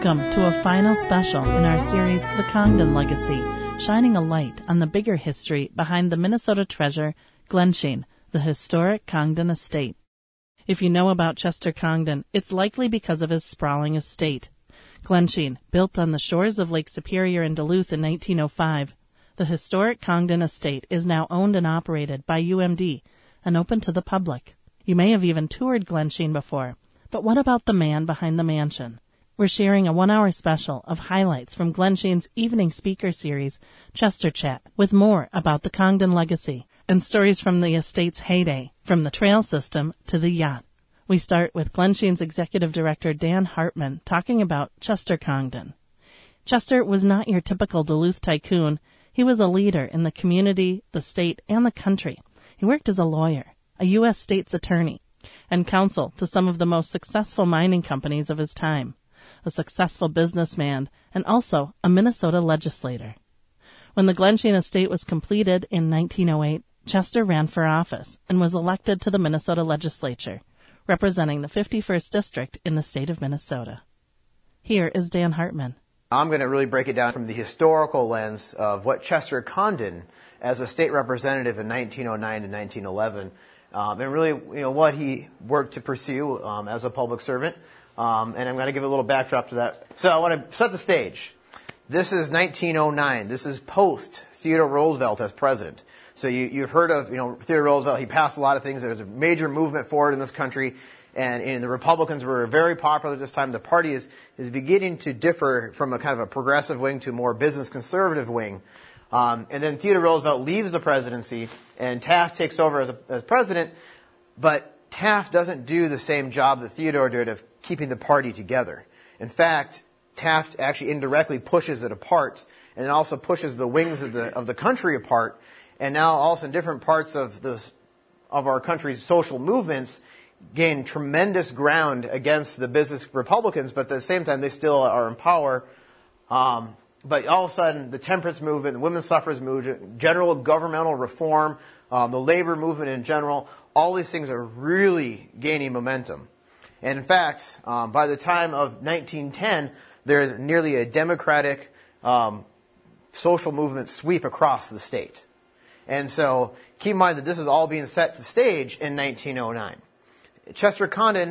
Welcome to a final special in our series, The Congdon Legacy, shining a light on the bigger history behind the Minnesota treasure, Glensheen, the historic Congdon estate. If you know about Chester Congdon, it's likely because of his sprawling estate. Glensheen, built on the shores of Lake Superior in Duluth in 1905, the historic Congdon estate is now owned and operated by UMD and open to the public. You may have even toured Glensheen before, but what about the man behind the mansion? We're sharing a 1-hour special of highlights from Glensheen's evening speaker series, Chester Chat, with more about the Congdon legacy and stories from the estate's heyday, from the trail system to the yacht. We start with Glensheen's executive director, Dan Hartman, talking about Chester Congdon. Chester was not your typical Duluth tycoon. He was a leader in the community, the state, and the country. He worked as a lawyer, a U.S. state's attorney, and counsel to some of the most successful mining companies of his time, a successful businessman, and also a Minnesota legislator. When the Glensheen estate was completed in 1908, Chester ran for office and was elected to the Minnesota legislature, representing the 51st district in the state of Minnesota. Here is Dan Hartman. I'm going to really break it down from the historical lens of what Chester Congdon, as a state representative in 1909 and 1911, and really, what he worked to pursue as a public servant. And I'm going to give a little backdrop to that. So I want to set the stage. This is 1909. This is post Theodore Roosevelt as president. So you've heard of, Theodore Roosevelt. He passed a lot of things. There was a major movement forward in this country. And the Republicans were very popular at this time. The party is beginning to differ from a kind of a progressive wing to a more business conservative wing. And then Theodore Roosevelt leaves the presidency, and Taft takes over as president. But Taft doesn't do the same job that Theodore did of keeping the party together. In fact, Taft actually indirectly pushes it apart, and it also pushes the wings of the country apart. And now also in different parts of our country's social movements gain tremendous ground against the business Republicans, but at the same time they still are in power. But all of a sudden, the temperance movement, the women's suffrage movement, general governmental reform, the labor movement in general, all these things are really gaining momentum. And in fact, by the time of 1910, there is nearly a democratic social movement sweep across the state. And so keep in mind that this is all being set to stage in 1909. Chester Congdon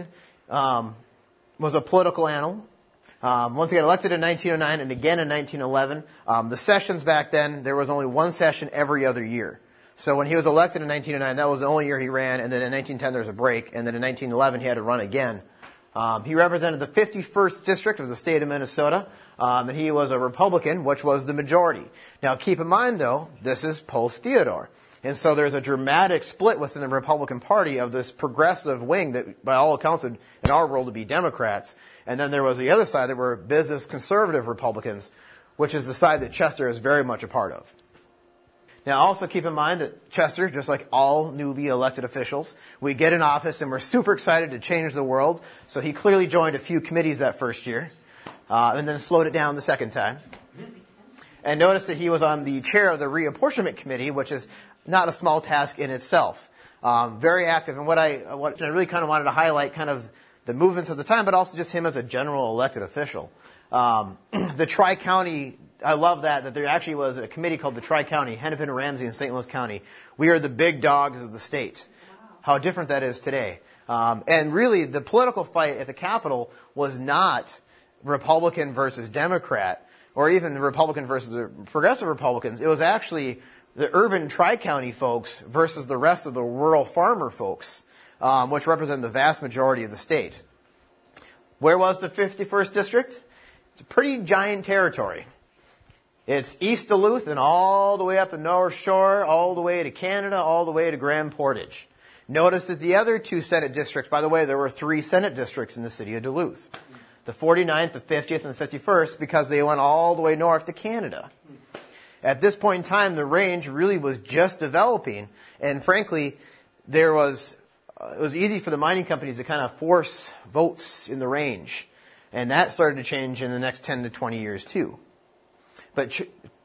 was a political animal. Once he got elected in 1909 and again in 1911, the sessions back then, there was only one session every other year. So when he was elected in 1909, that was the only year he ran, and then in 1910 there was a break, and then in 1911 he had to run again. He represented the 51st district of the state of Minnesota, and he was a Republican, which was the majority. Now keep in mind, though, this is post-Theodore. And so there's a dramatic split within the Republican Party of this progressive wing that, by all accounts, would, in our world, would be Democrats. And then there was the other side that were business conservative Republicans, which is the side that Chester is very much a part of. Now, also keep in mind that Chester, just like all newbie elected officials, we get in office and we're super excited to change the world. So he clearly joined a few committees that first year, and then slowed it down the second time. And notice that he was on the chair of the reapportionment committee, which is not a small task in itself. Very active. And what I really kind of wanted to highlight kind of the movements of the time, but also just him as a general elected official. The Tri-County, I love that there actually was a committee called the Tri-County, Hennepin, Ramsey, and St. Louis County. We are the big dogs of the state. Wow. How different that is today. And really, the political fight at the Capitol was not Republican versus Democrat, or even the Republican versus the progressive Republicans. It was actually the urban Tri-County folks versus the rest of the rural farmer folks, which represent the vast majority of the state. Where was the 51st district? It's a pretty giant territory. It's East Duluth and all the way up the North Shore, all the way to Canada, all the way to Grand Portage. Notice that the other two Senate districts, by the way, there were 3 Senate districts in the city of Duluth. The 49th, the 50th, and the 51st, because they went all the way north to Canada. At this point in time, the range really was just developing, and frankly, it was easy for the mining companies to kind of force votes in the range. And that started to change in the next 10 to 20 years too. But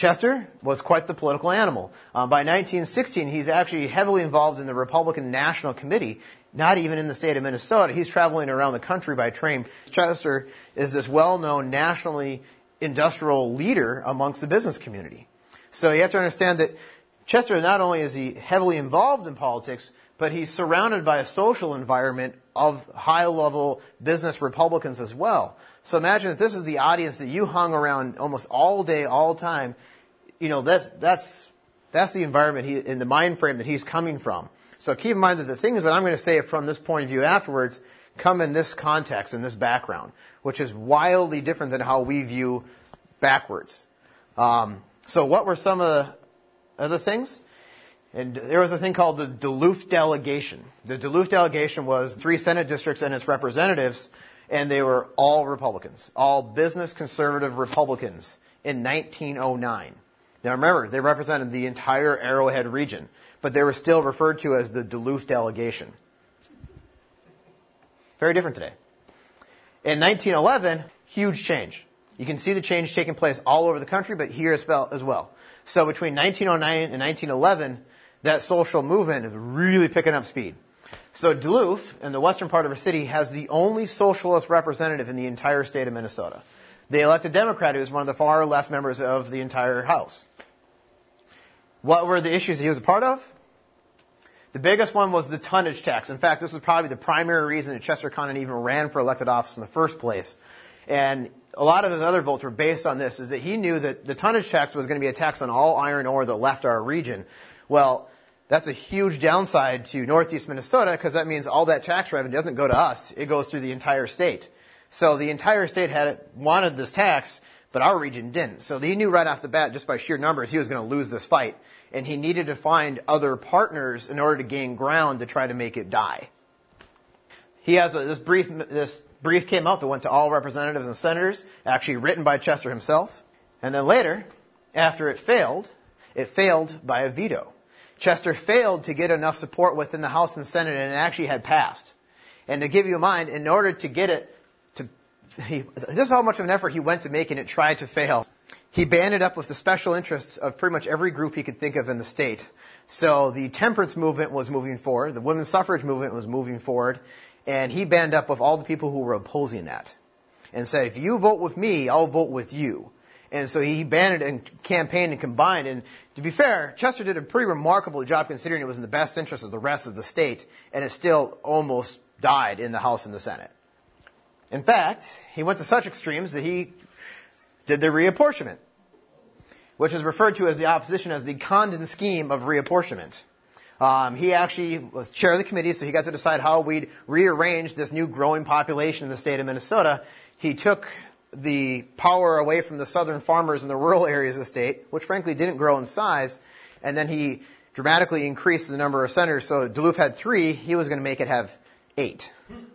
Chester was quite the political animal. By 1916, he's actually heavily involved in the Republican National Committee, not even in the state of Minnesota. He's traveling around the country by train. Chester is this well-known nationally industrial leader amongst the business community. So you have to understand that Chester, not only is he heavily involved in politics, but he's surrounded by a social environment of high-level business Republicans as well. So imagine if this is the audience that you hung around almost all day, all time. You know, that's the environment in the mind frame that he's coming from. So keep in mind that the things that I'm going to say from this point of view afterwards come in this context, in this background, which is wildly different than how we view backwards. So what were some of the other things? And there was a thing called the Duluth Delegation. The Duluth Delegation was 3 Senate districts and its representatives, and they were all Republicans, all business conservative Republicans in 1909. Now remember, they represented the entire Arrowhead region, but they were still referred to as the Duluth Delegation. Very different today. In 1911, huge change. You can see the change taking place all over the country, but here as well. So between 1909 and 1911, that social movement is really picking up speed. So Duluth, in the western part of our city, has the only socialist representative in the entire state of Minnesota. They elect a Democrat who's one of the far left members of the entire House. What were the issues he was a part of? The biggest one was the tonnage tax. In fact, this was probably the primary reason that Chester Condon even ran for elected office in the first place. And a lot of his other votes were based on this, is that he knew that the tonnage tax was going to be a tax on all iron ore that left our region. Well, that's a huge downside to northeast Minnesota, because that means all that tax revenue doesn't go to us. It goes through the entire state. So the entire state wanted this tax, but our region didn't. So he knew right off the bat, just by sheer numbers, he was going to lose this fight. And he needed to find other partners in order to gain ground to try to make it die. He has this brief came out that went to all representatives and senators, actually written by Chester himself. And then later, after it failed by a veto. Chester failed to get enough support within the House and Senate, and it actually had passed. And to give you a mind, in order to get it this is how much of an effort he went to make, and it tried to fail. He banded up with the special interests of pretty much every group he could think of in the state. So the temperance movement was moving forward, the women's suffrage movement was moving forward, and he banded up with all the people who were opposing that. And said, if you vote with me, I'll vote with you. And so he banded and campaigned and combined. And to be fair, Chester did a pretty remarkable job considering it was in the best interest of the rest of the state, and it still almost died in the House and the Senate. In fact, he went to such extremes that he did the reapportionment, which is referred to as the opposition as the Condon scheme of reapportionment. He actually was chair of the committee, so he got to decide how we'd rearrange this new growing population in the state of Minnesota. He took the power away from the southern farmers in the rural areas of the state, which frankly didn't grow in size, and then he dramatically increased the number of senators. So Duluth had 3, he was going to make it have 8.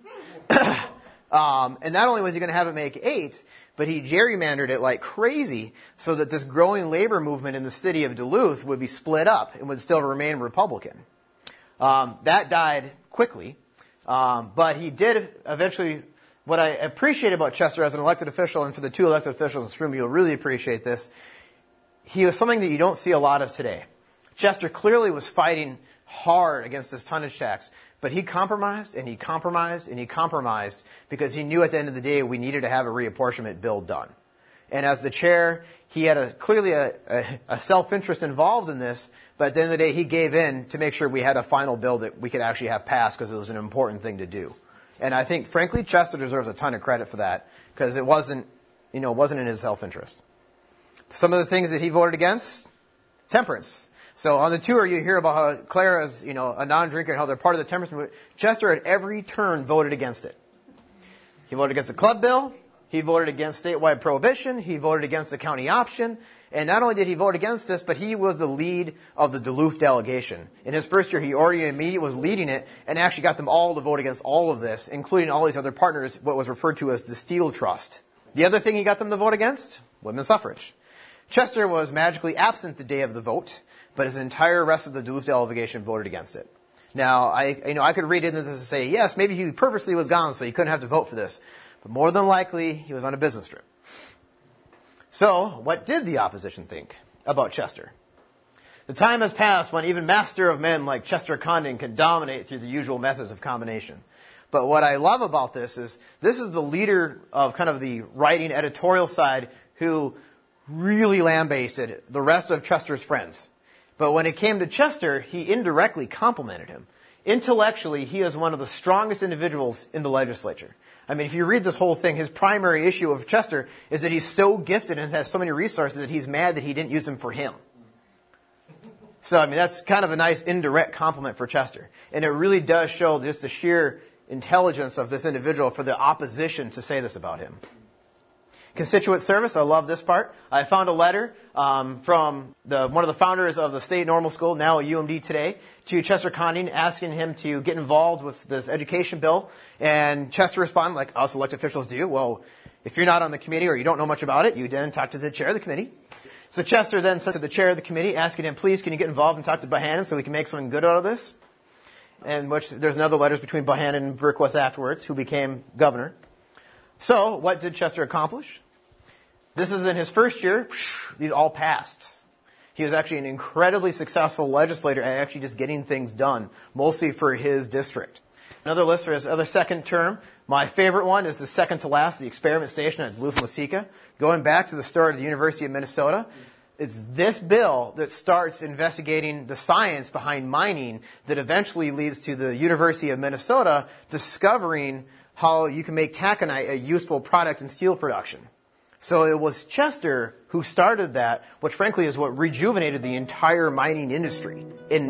And not only was he going to have it make 8, but he gerrymandered it like crazy so that this growing labor movement in the city of Duluth would be split up and would still remain Republican. That died quickly, but he did eventually. What I appreciate about Chester as an elected official, and for the 2 elected officials in this room, you'll really appreciate this, he was something that you don't see a lot of today. Chester clearly was fighting hard against this tonnage tax, but he compromised and he compromised and he compromised because he knew at the end of the day we needed to have a reapportionment bill done. And as the chair, he had clearly a self-interest involved in this, but at the end of the day he gave in to make sure we had a final bill that we could actually have passed because it was an important thing to do. And I think, frankly, Chester deserves a ton of credit for that because it wasn't in his self-interest. Some of the things that he voted against, temperance. So on the tour, you hear about how Clara is, a non-drinker and how they're part of the temperance movement. Chester, at every turn, voted against it. He voted against the club bill. He voted against statewide prohibition. He voted against the county option. And not only did he vote against this, but he was the lead of the Duluth delegation. In his first year, he already immediately was leading it and actually got them all to vote against all of this, including all these other partners, what was referred to as the Steel Trust. The other thing he got them to vote against, women's suffrage. Chester was magically absent the day of the vote, but his entire rest of the Duluth delegation voted against it. Now, I could read into this and say, yes, maybe he purposely was gone so he couldn't have to vote for this. But more than likely, he was on a business trip. So, what did the opposition think? about Chester. The time has passed when even master of men like Chester Condon can dominate through the usual methods of combination. But what I love about this is the leader of kind of the writing editorial side who really lambasted the rest of Chester's friends. But when it came to Chester, he indirectly complimented him. Intellectually, he is one of the strongest individuals in the legislature. I mean, if you read this whole thing, his primary issue of Chester is that he's so gifted and has so many resources that he's mad that he didn't use them for him. So, I mean, that's kind of a nice indirect compliment for Chester. And it really does show just the sheer intelligence of this individual for the opposition to say this about him. Constituent service, I love this part. I found a letter from one of the founders of the State Normal School, now at UMD today, to Chester Condon, asking him to get involved with this education bill. And Chester responded, like us elected officials do, well, if you're not on the committee or you don't know much about it, you then talk to the chair of the committee. So Chester then sent to the chair of the committee, asking him, please, can you get involved and talk to Bohannon so we can make something good out of this? And which there's another letters between Bohannon and Berquist afterwards, who became governor. So what did Chester accomplish? This is in his first year. These all passed. He was actually an incredibly successful legislator at actually just getting things done, mostly for his district. Another list for his other second term. My favorite one is the second to last, the experiment station at Duluth-Waseca. Going back to the start of the University of Minnesota, it's this bill that starts investigating the science behind mining that eventually leads to the University of Minnesota discovering how you can make taconite a useful product in steel production. So it was Chester who started that, which frankly is what rejuvenated the entire mining industry in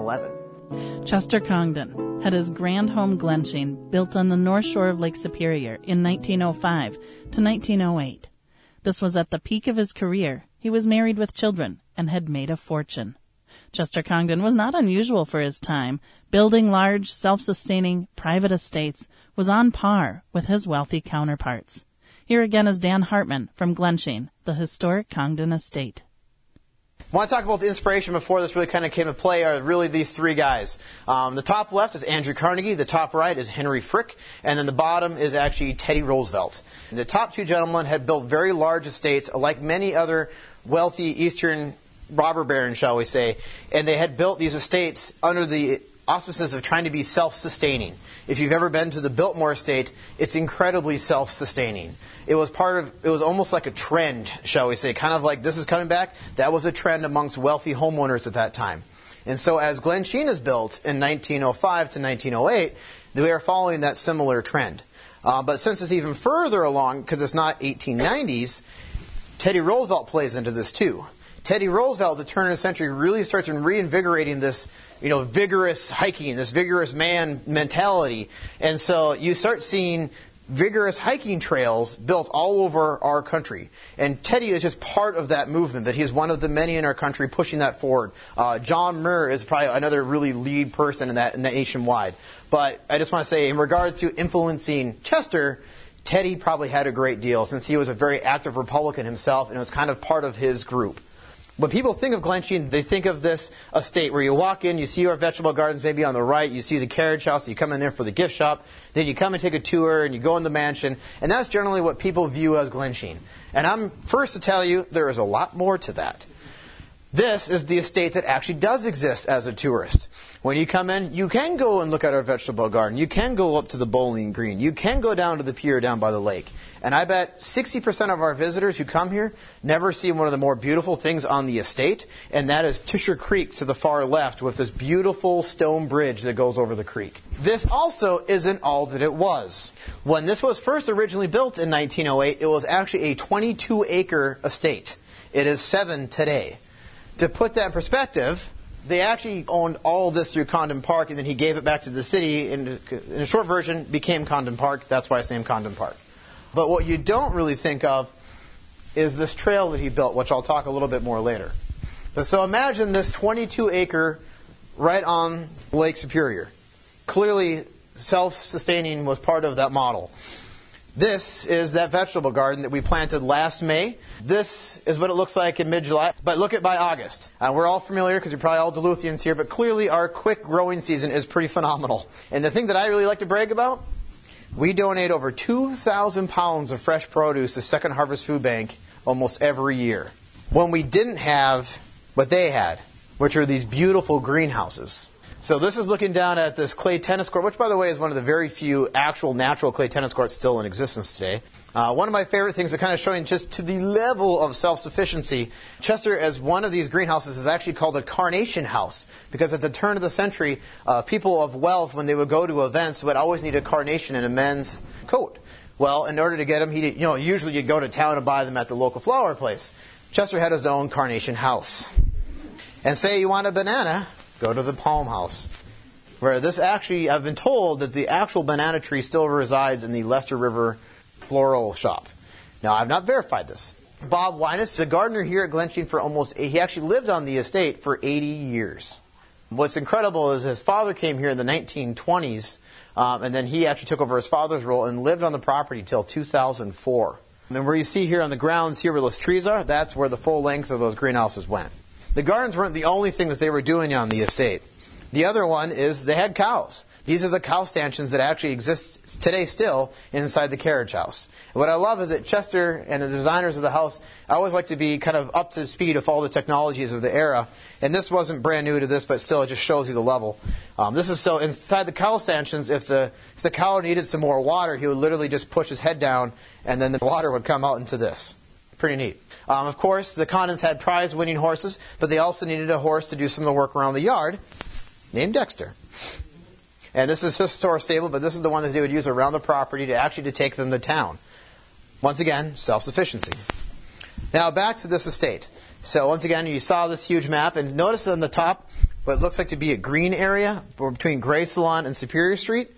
1911. Chester Condon had his grand home Glensheen built on the north shore of Lake Superior in 1905 to 1908. This was at the peak of his career. He was married with children and had made a fortune. Chester Condon was not unusual for his time. Building large, self-sustaining, private estates was on par with his wealthy counterparts. Here again is Dan Hartman from Glensheen, the historic Condon estate. I want to talk about the inspiration before this really kind of came to play are really these three guys. The top left is Andrew Carnegie, the top right is Henry Frick, and then the bottom is actually Teddy Roosevelt. The top two gentlemen had built very large estates, like many other wealthy Eastern robber barons, shall we say, and they had built these estates under the auspices of trying to be self-sustaining. If you've ever been to the Biltmore estate, it's incredibly self-sustaining. It was almost like a trend, shall we say, kind of like this is coming back. That was a trend amongst wealthy homeowners at that time. And so as Glensheen is built in 1905 to 1908, they are following that similar trend. But since it's even further along, because it's not 1890s, Teddy Roosevelt plays into this too. Teddy Roosevelt, at the turn of the century, really starts reinvigorating this, vigorous hiking, this vigorous man mentality. And so you start seeing vigorous hiking trails built all over our country. And Teddy is just part of that movement, that he's one of the many in our country pushing that forward. John Muir is probably another really lead person in that nationwide. But I just want to say, in regards to influencing Chester, Teddy probably had a great deal, since he was a very active Republican himself, and it was kind of part of his group. When people think of Glensheen, they think of this estate where you walk in, you see our vegetable gardens maybe on the right, you see the carriage house, you come in there for the gift shop, then you come and take a tour and you go in the mansion, and that's generally what people view as Glensheen. And I'm first to tell you there is a lot more to that. This is the estate that actually does exist as a tourist. When you come in, you can go and look at our vegetable garden. You can go up to the bowling green. You can go down to the pier down by the lake. And I bet 60% of our visitors who come here never see one of the more beautiful things on the estate, and that is Tisher Creek to the far left with this beautiful stone bridge that goes over the creek. This also isn't all that it was. When this was first originally built in 1908, it was actually a 22-acre estate. It is 7 today. To put that in perspective, they actually owned all this through Condon Park, and then he gave it back to the city, and in a short version, became Condon Park. That's why it's named Condon Park. But what you don't really think of is this trail that he built, which I'll talk a little bit more later. But so imagine this 22-acre right on Lake Superior. Clearly, self-sustaining was part of that model. This is that vegetable garden that we planted last May. This is what it looks like in mid-July. But look at by August. We're all familiar because you're probably all Duluthians here, but clearly our quick growing season is pretty phenomenal. And the thing that I really like to brag about, we donate over 2,000 pounds of fresh produce to Second Harvest Food Bank almost every year. when we didn't have what they had, which are these beautiful greenhouses. So this is looking down at this clay tennis court, which, by the way, is one of the very few actual natural clay tennis courts still in existence today. One of my favorite things, to kind of showing just to the level of self-sufficiency, Chester, as one of these greenhouses, is actually called a carnation house, because at the turn of the century, people of wealth, when they would go to events, would always need a carnation in a men's coat. Well, in order to get them, usually you'd go to town and buy them at the local flower place. Chester had his own carnation house. And say you want a banana, go to the palm house, where this actually, I've been told that the actual banana tree still resides in the Lester River floral shop. Now, I've not verified this. Bob Winus, the gardener here at Glensheen he actually lived on the estate for 80 years. What's incredible is his father came here in the 1920s, and then he actually took over his father's role and lived on the property till 2004. And where you see here on the grounds here where those trees are, that's where the full length of those greenhouses went. The gardens weren't the only thing that they were doing on the estate. The other one is they had cows. These are the cow stanchions that actually exist today still inside the carriage house. And what I love is that Chester and the designers of the house always like to be kind of up to speed with all the technologies of the era. And this wasn't brand new to this, but still it just shows you the level. This is so inside the cow stanchions, if the cow needed some more water, he would literally just push his head down and then the water would come out into this. Pretty neat. Of course, the Condons had prize-winning horses, but they also needed a horse to do some of the work around the yard, named Dexter. And this is his store stable, but this is the one that they would use around the property to take them to town. Once again, self-sufficiency. Now, back to this estate. So once again, you saw this huge map, and notice on the top what looks like to be a green area between Gray Salon and Superior Street.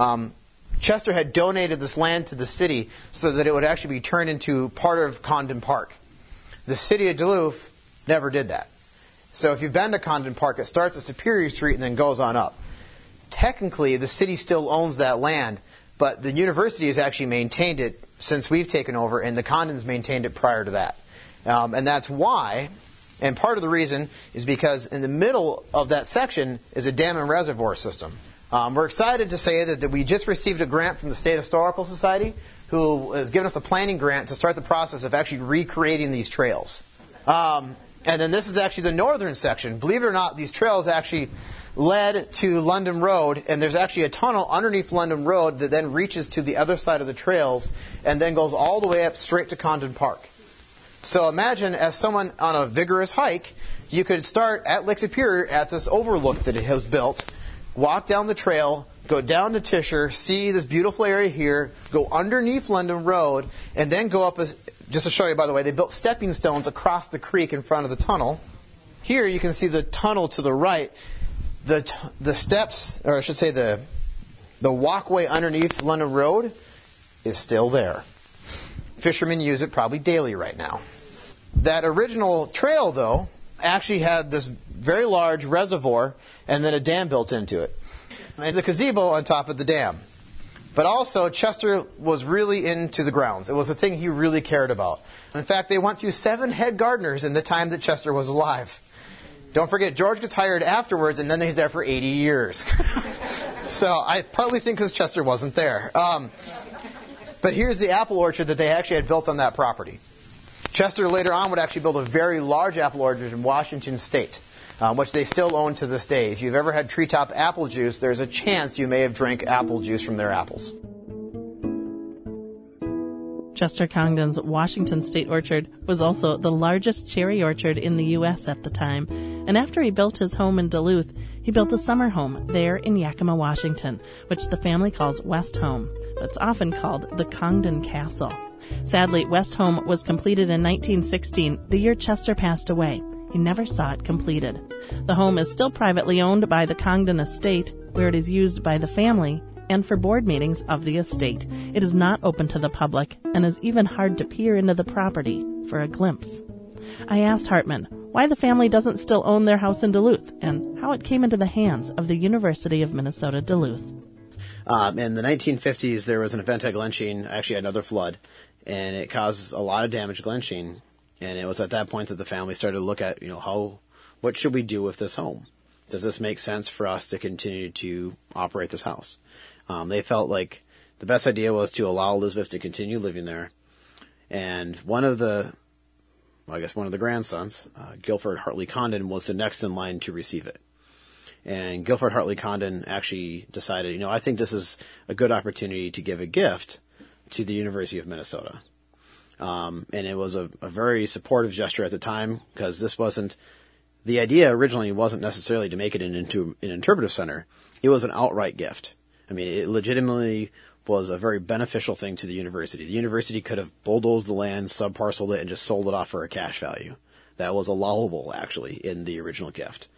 Chester had donated this land to the city so that it would actually be turned into part of Condon Park. The city of Duluth never did that. So if you've been to Condon Park, it starts at Superior Street and then goes on up. Technically, the city still owns that land, but the university has actually maintained it since we've taken over, and the Condons maintained it prior to that. And that's why, and part of the reason is because in the middle of that section is a dam and reservoir system. We're excited to say that we just received a grant from the State Historical Society, who has given us a planning grant to start the process of actually recreating these trails. And then this is actually the northern section. Believe it or not, these trails actually led to London Road, and there's actually a tunnel underneath London Road that then reaches to the other side of the trails and then goes all the way up straight to Condon Park. So imagine, as someone on a vigorous hike, you could start at Lake Superior at this overlook that it has built, walk down the trail, go down to Tisher, see this beautiful area here, go underneath London Road, and then go up, just to show you, by the way, they built stepping stones across the creek in front of the tunnel. Here you can see the tunnel to the right. The steps, or I should say the walkway underneath London Road is still there. Fishermen use it probably daily right now. That original trail, though, actually had this very large reservoir and then a dam built into it. And the gazebo on top of the dam. But also, Chester was really into the grounds. It was a thing he really cared about. In fact, they went through 7 head gardeners in the time that Chester was alive. Don't forget, George gets hired afterwards, and then he's there for 80 years. So I partly think because Chester wasn't there. But here's the apple orchard that they actually had built on that property. Chester later on would actually build a very large apple orchard in Washington State, which they still own to this day. If you've ever had Treetop apple juice, there's a chance you may have drank apple juice from their apples. Chester Congdon's Washington State Orchard was also the largest cherry orchard in the U.S. at the time, and after he built his home in Duluth, he built a summer home there in Yakima, Washington, which the family calls West Home, but it's often called the Congdon Castle. Sadly, West Home was completed in 1916, the year Chester passed away. He never saw it completed. The home is still privately owned by the Congdon estate, where it is used by the family and for board meetings of the estate. It is not open to the public and is even hard to peer into the property for a glimpse. I asked Hartman why the family doesn't still own their house in Duluth and how it came into the hands of the University of Minnesota Duluth. In the 1950s, there was an event at Glensheen, actually another flood, and it caused a lot of damage to Glensheen. And it was at that point that the family started to look at, what should we do with this home? Does this make sense for us to continue to operate this house? They felt like the best idea was to allow Elizabeth to continue living there. And one of the I guess one of the grandsons, Guilford Hartley Condon, was the next in line to receive it. And Guilford Hartley Condon actually decided, I think this is a good opportunity to give a gift to the University of Minnesota. And it was a very supportive gesture at the time, because the idea originally wasn't necessarily to make it into an interpretive center. It was an outright gift. I mean, it legitimately was a very beneficial thing to the university. The university could have bulldozed the land, subparceled it, and just sold it off for a cash value. That was allowable, actually, in the original gift.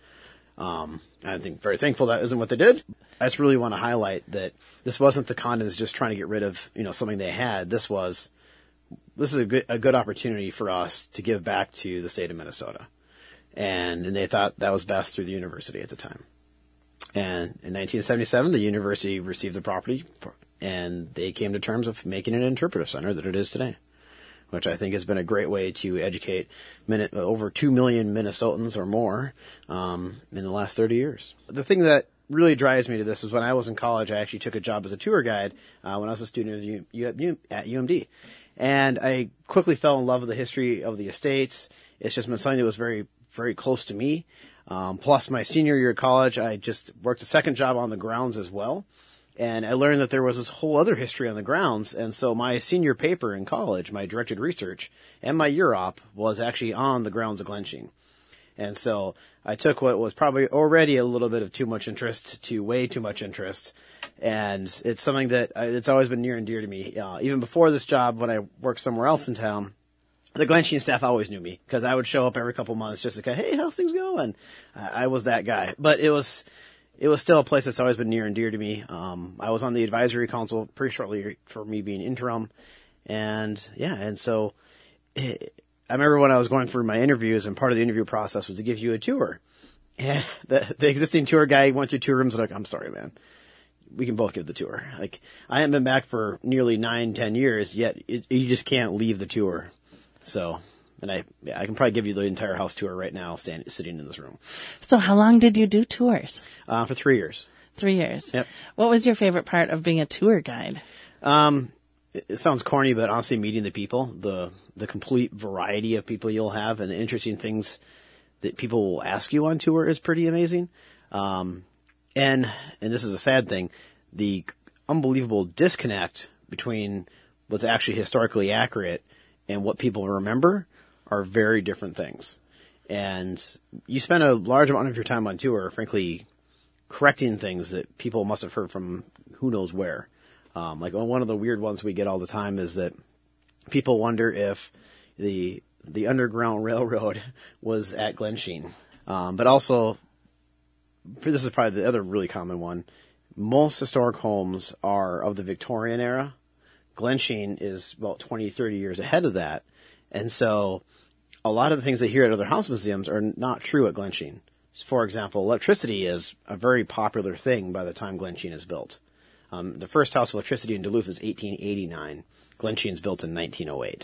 I think very thankful that isn't what they did. I just really want to highlight that this wasn't the Condons just trying to get rid of, something they had. This is a good opportunity for us to give back to the state of Minnesota. And they thought that was best through the university at the time. And in 1977, the university received the property, and they came to terms of making it an interpretive center that it is today, which I think has been a great way to educate over 2 million Minnesotans or more in the last 30 years. The thing that really drives me to this is when I was in college, I actually took a job as a tour guide when I was a student at UMD. And I quickly fell in love with the history of the estates. It's just been something that was very, very close to me. Plus, my senior year of college, I just worked a second job on the grounds as well. And I learned that there was this whole other history on the grounds. And so my senior paper in college, my directed research, and my year op was actually on the grounds of Glensheen. And so I took what was probably already a little bit of too much interest to way too much interest. And it's something that it's always been near and dear to me. Even before this job, when I worked somewhere else in town, the Glensheen staff always knew me because I would show up every couple months just to go, hey, how's things going? I was that guy. But it was still a place that's always been near and dear to me. I was on the advisory council pretty shortly for me being interim. And so I remember when I was going through my interviews, and part of the interview process was to give you a tour. And the existing tour guy went through 2 rooms and I'm sorry, man. We can both give the tour. Like, I haven't been back for nearly 9-10 years, yet you just can't leave the tour. So, and I can probably give you the entire house tour right now, sitting in this room. So how long did you do tours? For 3 years. 3 years. Yep. What was your favorite part of being a tour guide? It sounds corny, but honestly, meeting the people, the complete variety of people you'll have, and the interesting things that people will ask you on tour is pretty amazing. And this is a sad thing, the unbelievable disconnect between what's actually historically accurate and what people remember are very different things. And you spend a large amount of your time on tour, frankly, correcting things that people must have heard from who knows where. Like one of the weird ones we get all the time is that people wonder if the Underground Railroad was at Glensheen. But also, this is probably the other really common one, most historic homes are of the Victorian era. Glensheen is about 20, 30 years ahead of that. And so a lot of the things they hear at other house museums are not true at Glensheen. For example, electricity is a very popular thing by the time Glensheen is built. The first house of electricity in Duluth is 1889. Glensheen's built in 1908.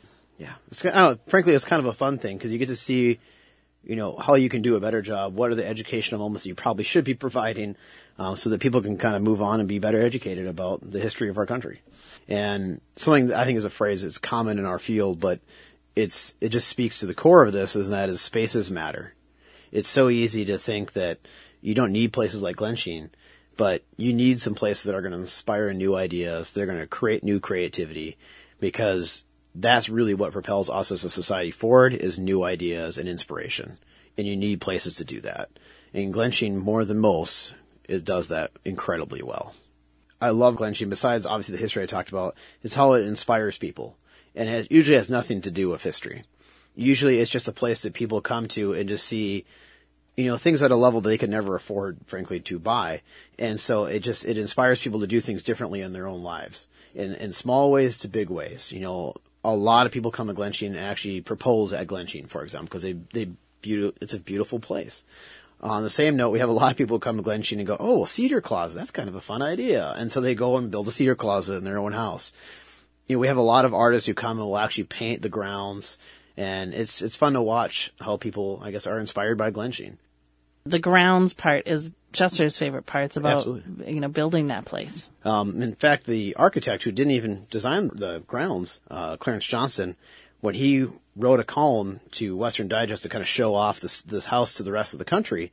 Yeah. Frankly, it's kind of a fun thing because you get to see, how you can do a better job. What are the educational moments that you probably should be providing so that people can kind of move on and be better educated about the history of our country. And something that I think is a phrase that's common in our field, but it just speaks to the core of this, is spaces matter. It's so easy to think that you don't need places like Glensheen, but you need some places that are going to inspire new ideas. They're going to create new creativity, because that's really what propels us as a society forward, is new ideas and inspiration. And you need places to do that. And Glensheen, more than most, it does that incredibly well. I love Glensheen, besides obviously the history I talked about, is how it inspires people. And it usually has nothing to do with history. Usually it's just a place that people come to and just see, things at a level they could never afford, frankly, to buy. And so it inspires people to do things differently in their own lives, in small ways to big ways. A lot of people come to Glensheen and actually propose at Glensheen, for example, because it's a beautiful place. On the same note, we have a lot of people who come to Glensheen and go, oh, a cedar closet, that's kind of a fun idea. And so they go and build a cedar closet in their own house. We have a lot of artists who come and will actually paint the grounds. And it's fun to watch how people, I guess, are inspired by Glensheen. The grounds part is Chester's favorite part. It's about, Absolutely. Building that place. In fact, the architect who didn't even design the grounds, Clarence Johnston, when he wrote a column to Western Digest to kind of show off this house to the rest of the country,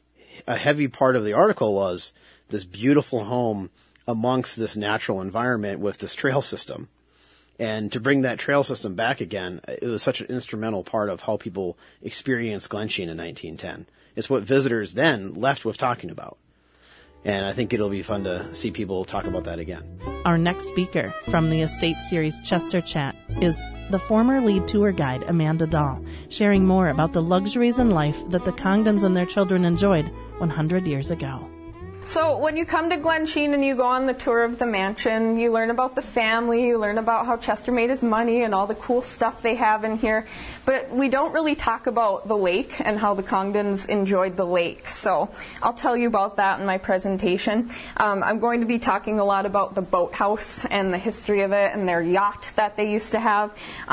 a heavy part of the article was this beautiful home amongst this natural environment with this trail system. And to bring that trail system back again, it was such an instrumental part of how people experienced Glensheen in 1910. It's what visitors then left with talking about. And I think it'll be fun to see people talk about that again. Our next speaker from the Estate Series Chester Chat is the former lead tour guide, Amanda Dahl, sharing more about the luxuries in life that the Congdons and their children enjoyed 100 years ago. So when you come to Glensheen and you go on the tour of the mansion, you learn about the family, you learn about how Chester made his money and all the cool stuff they have in here. But we don't really talk about the lake and how the Congdons enjoyed the lake. So I'll tell you about that in my presentation. I'm going to be talking a lot about the boathouse and the history of it and their yacht that they used to have.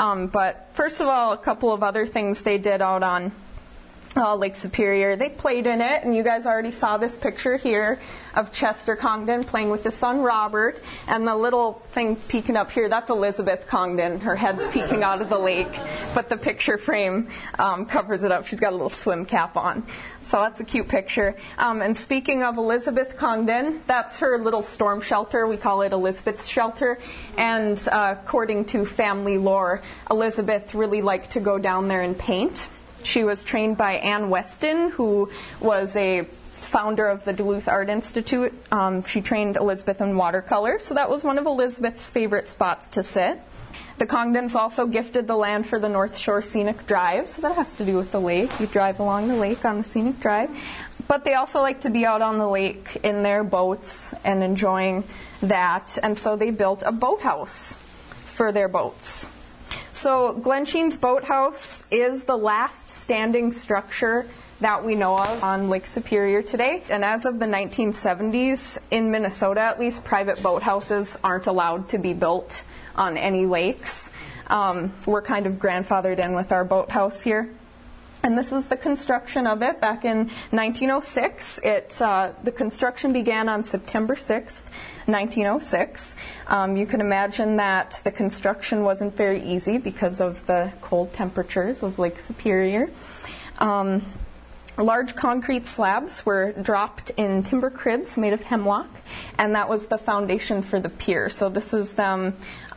But first of all, a couple of other things they did out on Lake Superior. They played in it, and you guys already saw this picture here of Chester Congdon playing with his son Robert, and the little thing peeking up here, that's Elizabeth Congdon. Her head's peeking out of the lake, but the picture frame covers it up. She's got a little swim cap on. So that's a cute picture. And speaking of Elizabeth Congdon, that's her little storm shelter. We call it Elizabeth's shelter. And according to family lore, Elizabeth really liked to go down there and paint. She was trained by Anne Weston, who was a founder of the Duluth Art Institute. She trained Elizabeth in watercolor, so that was one of Elizabeth's favorite spots to sit. The Congdons also gifted the land for the North Shore Scenic Drive, so that has to do with the lake. You drive along the lake on the Scenic Drive. But they also like to be out on the lake in their boats and enjoying that, and so they built a boathouse for their boats. So Glensheen's boathouse is the last standing structure that we know of on Lake Superior today. And as of the 1970s, in Minnesota at least, private boathouses aren't allowed to be built on any lakes. We're kind of grandfathered in with our boathouse here. And this is the construction of it back in 1906. The construction began on September 6th, 1906. You can imagine that the construction wasn't very easy because of the cold temperatures of Lake Superior. Large concrete slabs were dropped in timber cribs made of hemlock, and that was the foundation for the pier. So this is them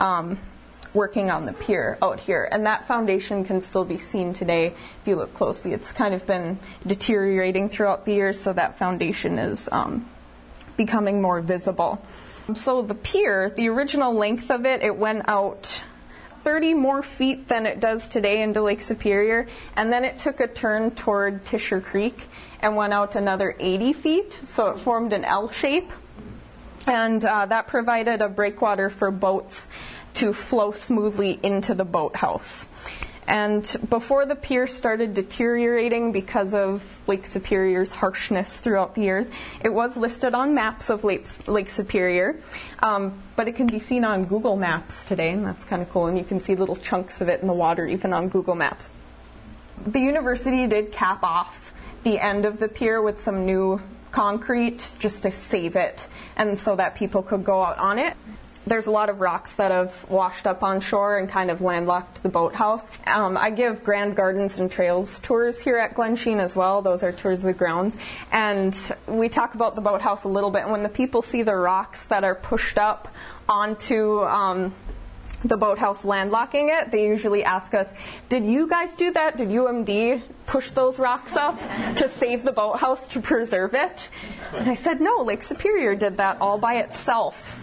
working on the pier out here, and that foundation can still be seen today if you look closely. It's kind of been deteriorating throughout the years, so that foundation is becoming more visible. So the pier, the original length of it, it went out 30 more feet than it does today into Lake Superior, and then it took a turn toward Tisher Creek and went out another 80 feet, so it formed an L shape, and that provided a breakwater for boats to flow smoothly into the boathouse. And before the pier started deteriorating because of Lake Superior's harshness throughout the years, it was listed on maps of Lake Superior, but it can be seen on Google Maps today, and that's kind of cool, and you can see little chunks of it in the water even on Google Maps. The university did cap off the end of the pier with some new concrete just to save it, and so that people could go out on it. There's a lot of rocks that have washed up on shore and kind of landlocked the boathouse. I give Grand Gardens and Trails tours here at Glensheen as well. Those are tours of the grounds. And we talk about the boathouse a little bit. When the people see the rocks that are pushed up onto the boathouse landlocking it, they usually ask us, did you guys do that? Did UMD push those rocks up to save the boathouse, to preserve it? And I said, no, Lake Superior did that all by itself.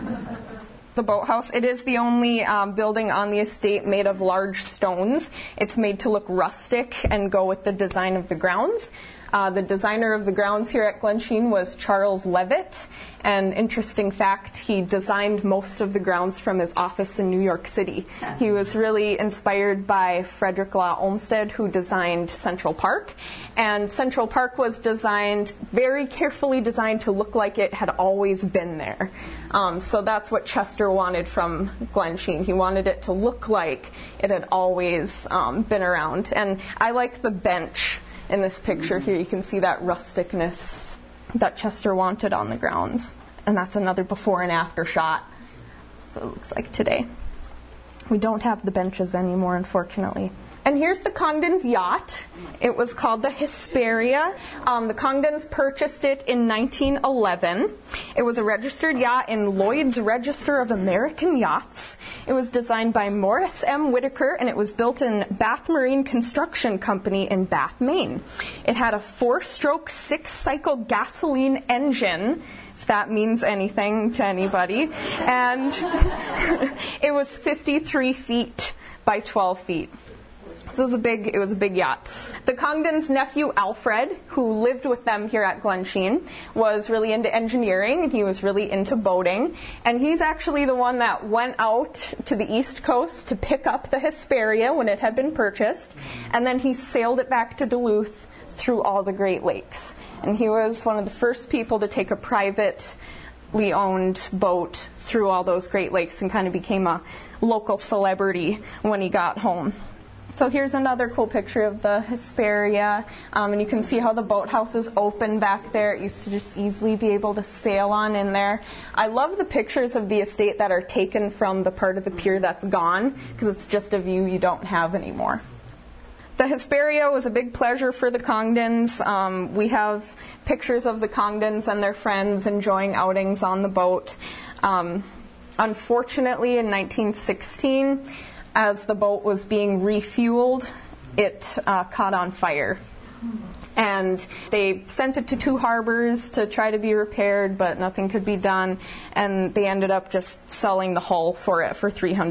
The boathouse, it is the only building on the estate made of large stones. It's made to look rustic and go with the design of the grounds. The designer of the grounds here at Glensheen was Charles Levitt. An interesting fact, he designed most of the grounds from his office in New York City. He was really inspired by Frederick Law Olmsted, who designed Central Park. And Central Park was designed, very carefully designed to look like it had always been there. So that's what Chester wanted from Glensheen. He wanted it to look like it had always been around. And I like the bench in this picture here. You can see that rusticness that Chester wanted on the grounds. And that's another before and after shot. So it looks like today. We don't have the benches anymore, unfortunately. And here's the Congdon's yacht. It was called the Hesperia. The Congdons purchased it in 1911. It was a registered yacht in Lloyd's Register of American Yachts. It was designed by Morris M. Whitaker, and it was built in Bath Marine Construction Company in Bath, Maine. It had a 4-stroke, 6-cycle gasoline engine, if that means anything to anybody. And it was 53 feet by 12 feet. So it was a big yacht. The Congdons' nephew Alfred, who lived with them here at Glensheen, was really into engineering, and he was really into boating. And he's actually the one that went out to the East Coast to pick up the Hesperia when it had been purchased. And then he sailed it back to Duluth through all the Great Lakes. And he was one of the first people to take a privately owned boat through all those Great Lakes and kind of became a local celebrity when he got home. So here's another cool picture of the Hesperia, and you can see how the boathouse is open back there. It used to just easily be able to sail on in there. I love the pictures of the estate that are taken from the part of the pier that's gone, because it's just a view you don't have anymore. The Hesperia was a big pleasure for the Congdons. We have pictures of the Congdons and their friends enjoying outings on the boat. Unfortunately, in 1916, as the boat was being refueled, it caught on fire. And they sent it to 2 harbors to try to be repaired, but nothing could be done. And they ended up just selling the hull for it for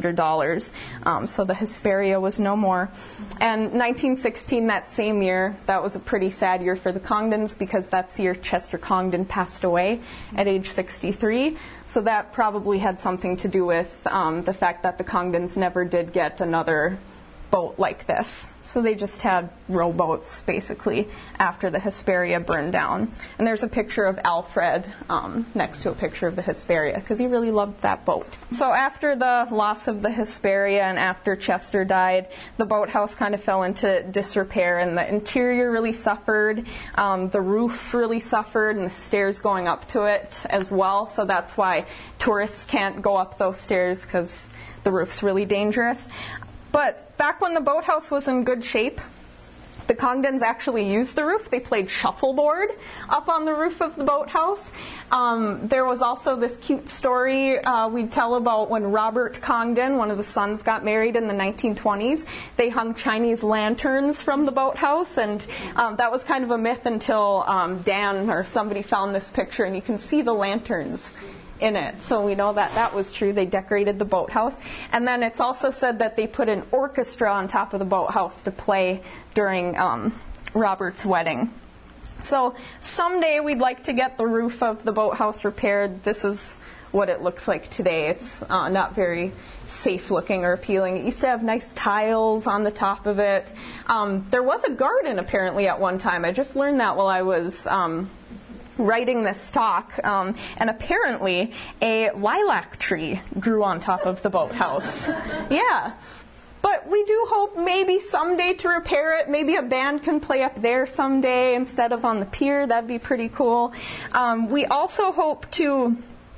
$300. So the Hesperia was no more. And 1916, that same year, that was a pretty sad year for the Congdons, because that's the year Chester Congdon passed away at age 63. So that probably had something to do with the fact that the Congdons never did get another boat like this. So they just had rowboats, basically, after the Hesperia burned down. And there's a picture of Alfred next to a picture of the Hesperia, because he really loved that boat. So after the loss of the Hesperia and after Chester died, the boathouse kind of fell into disrepair, and the interior really suffered. The roof really suffered, and the stairs going up to it as well. So that's why tourists can't go up those stairs, because the roof's really dangerous. But back when the boathouse was in good shape, the Congdons actually used the roof. They played shuffleboard up on the roof of the boathouse. There was also this cute story we'd tell about when Robert Congdon, one of the sons, got married in the 1920s. They hung Chinese lanterns from the boathouse, and that was kind of a myth until Dan or somebody found this picture, and you can see the lanterns in it. So we know that that was true. They decorated the boathouse. And then it's also said that they put an orchestra on top of the boathouse to play during Robert's wedding. So someday we'd like to get the roof of the boathouse repaired. This is what it looks like today. It's not very safe looking or appealing. It used to have nice tiles on the top of it. There was a garden apparently at one time. I just learned that while I was writing this talk, and apparently a lilac tree grew on top of the boathouse. Yeah. But we do hope maybe someday to repair it. Maybe a band can play up there someday instead of on the pier. That'd be pretty cool. We also hope to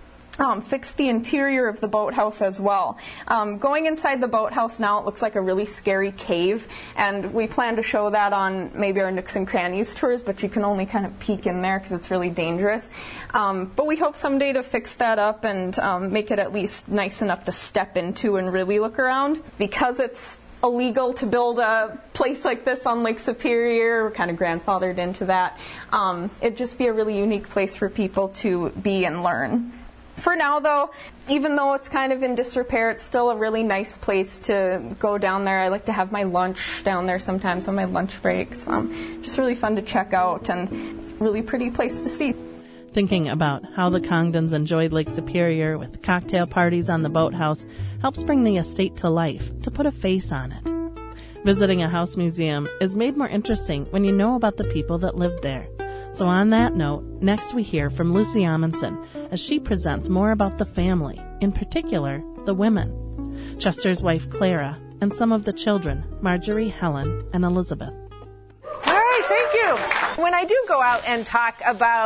fix the interior of the boathouse as well. Going inside the boathouse now, it looks like a really scary cave, and we plan to show that on maybe our Nooks and Crannies tours, but you can only kind of peek in there because it's really dangerous. But we hope someday to fix that up and make it at least nice enough to step into and really look around. Because it's illegal to build a place like this on Lake Superior, we're kind of grandfathered into that. It'd just be a really unique place for people to be and learn. For now, though, even though it's kind of in disrepair, it's still a really nice place to go down there. I like to have my lunch down there sometimes on my lunch breaks. Just really fun to check out and really pretty place to see. Thinking about how the Congdons enjoyed Lake Superior with cocktail parties on the boathouse helps bring the estate to life, to put a face on it. Visiting a house museum is made more interesting when you know about the people that lived there. So on that note, next we hear from Lucy Amundsen as she presents more about the family, in particular, the women. Chester's wife, Clara, and some of the children, Marjorie, Helen, and Elizabeth. All right, thank you. When I do go out and talk about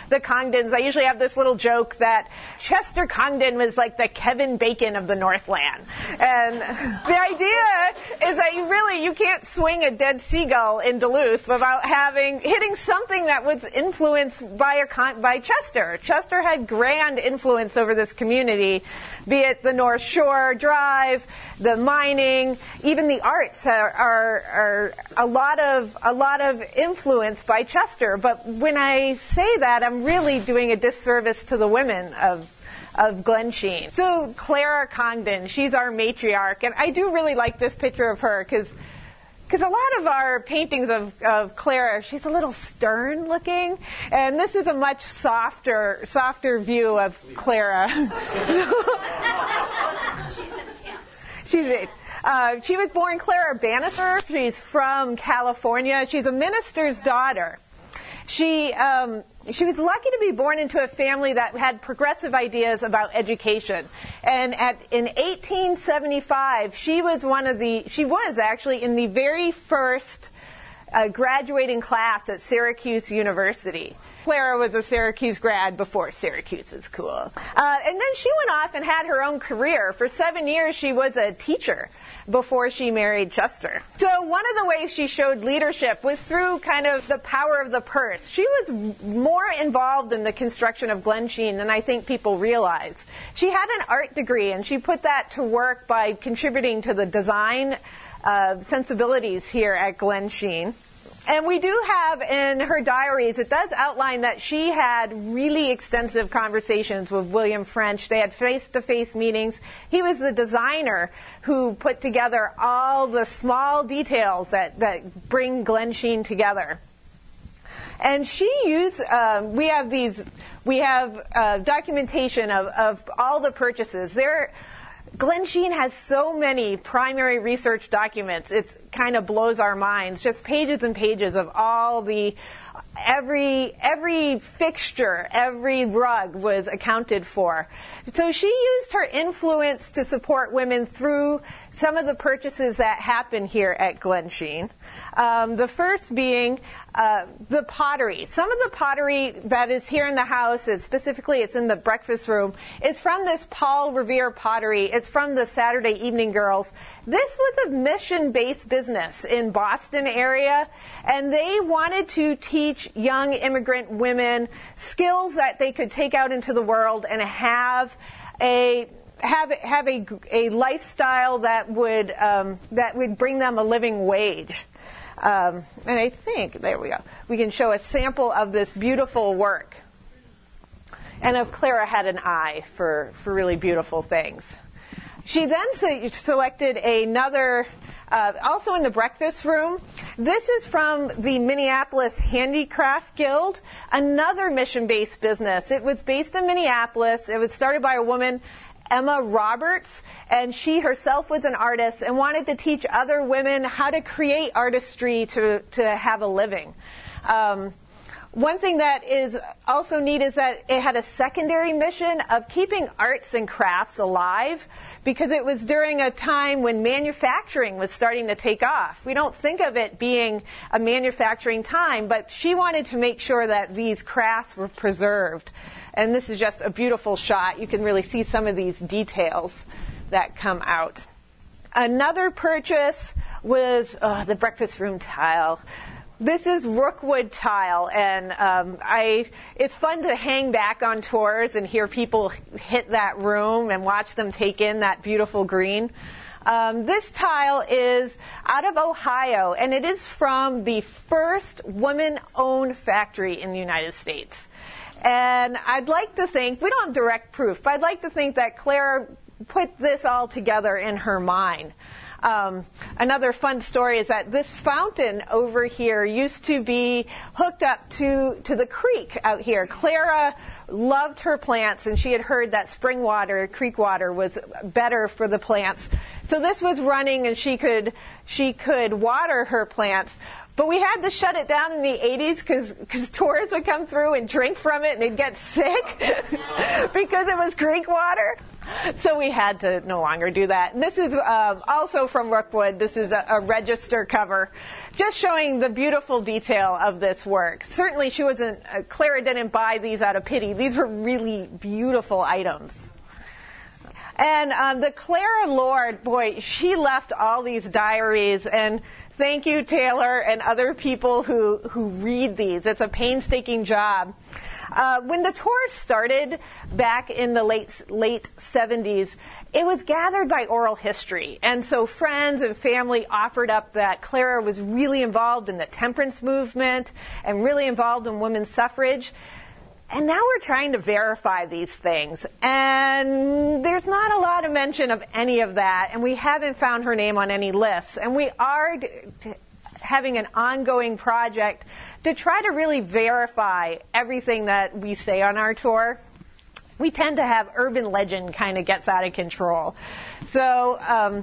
the Congdons, I usually have this little joke that Chester Congdon was like the Kevin Bacon of the Northland. And the idea is that you can't swing a dead seagull in Duluth without hitting something that was influenced by Chester. Chester had grand influence over this community, be it the North Shore Drive, the mining, even the arts are a lot of influence by Chester. But when I say that, I'm really doing a disservice to the women of Glensheen. So Clara Congdon, she's our matriarch, and I do really like this picture of her because a lot of our paintings of Clara, she's a little stern looking, and this is a much softer view of Clara. She's intense. She was born Clara Bannister. She's from California. She's a minister's daughter. She was lucky to be born into a family that had progressive ideas about education. And in 1875, she was actually in the very first graduating class at Syracuse University. Clara was a Syracuse grad before Syracuse was cool. And then she went off and had her own career. For 7 years, she was a teacher before she married Chester. So one of the ways she showed leadership was through kind of the power of the purse. She was more involved in the construction of Glensheen than I think people realize. She had an art degree, and she put that to work by contributing to the design sensibilities here at Glensheen. And we do have in her diaries, it does outline that she had really extensive conversations with William French. They had face-to-face meetings. He was the designer who put together all the small details that bring Glensheen together. And she used, we have documentation of all the purchases. Glensheen has so many primary research documents, it kind of blows our minds. Just pages and pages of all every fixture, every rug was accounted for. So she used her influence to support women through some of the purchases that happen here at Glensheen. The first being the pottery. Some of the pottery that is here in the house, specifically it's in the breakfast room, is from this Paul Revere pottery. It's from the Saturday Evening Girls. This was a mission-based business in Boston area, and they wanted to teach young immigrant women skills that they could take out into the world and have a lifestyle that would bring them a living wage. And I think, there we go, we can show a sample of this beautiful work. And Clara had an eye for really beautiful things. She then selected another, also in the breakfast room. This is from the Minneapolis Handicraft Guild, another mission-based business. It was based in Minneapolis. It was started by a woman, Emma Roberts, and she herself was an artist and wanted to teach other women how to create artistry to have a living. One thing that is also neat is that it had a secondary mission of keeping arts and crafts alive, because it was during a time when manufacturing was starting to take off. We don't think of it being a manufacturing time, but she wanted to make sure that these crafts were preserved. And this is just a beautiful shot. You can really see some of these details that come out. Another purchase was the breakfast room tile. This is Rookwood tile, and it's fun to hang back on tours and hear people hit that room and watch them take in that beautiful green. This tile is out of Ohio, and it is from the first woman-owned factory in the United States. And I'd like to think, we don't have direct proof, but I'd like to think that Clara put this all together in her mind. Another fun story is that this fountain over here used to be hooked up to the creek out here. Clara loved her plants, and she had heard that spring water, creek water, was better for the plants. So this was running, and she could water her plants. But we had to shut it down in the 80s because tourists would come through and drink from it, and they'd get sick because it was creek water. So we had to no longer do that. And this is also from Rookwood. This is a register cover, just showing the beautiful detail of this work. Certainly she wasn't, Clara didn't buy these out of pity. These were really beautiful items. And the Clara Lord, boy, she left all these diaries, and thank you, Taylor, and other people who read these. It's a painstaking job. When the tour started back in the late 70s, it was gathered by oral history. And so friends and family offered up that Clara was really involved in the temperance movement and really involved in women's suffrage. And now we're trying to verify these things. And there's not a lot of mention of any of that. And we haven't found her name on any lists. And we are having an ongoing project to try to really verify everything that we say on our tour. We tend to have urban legend kind of gets out of control. So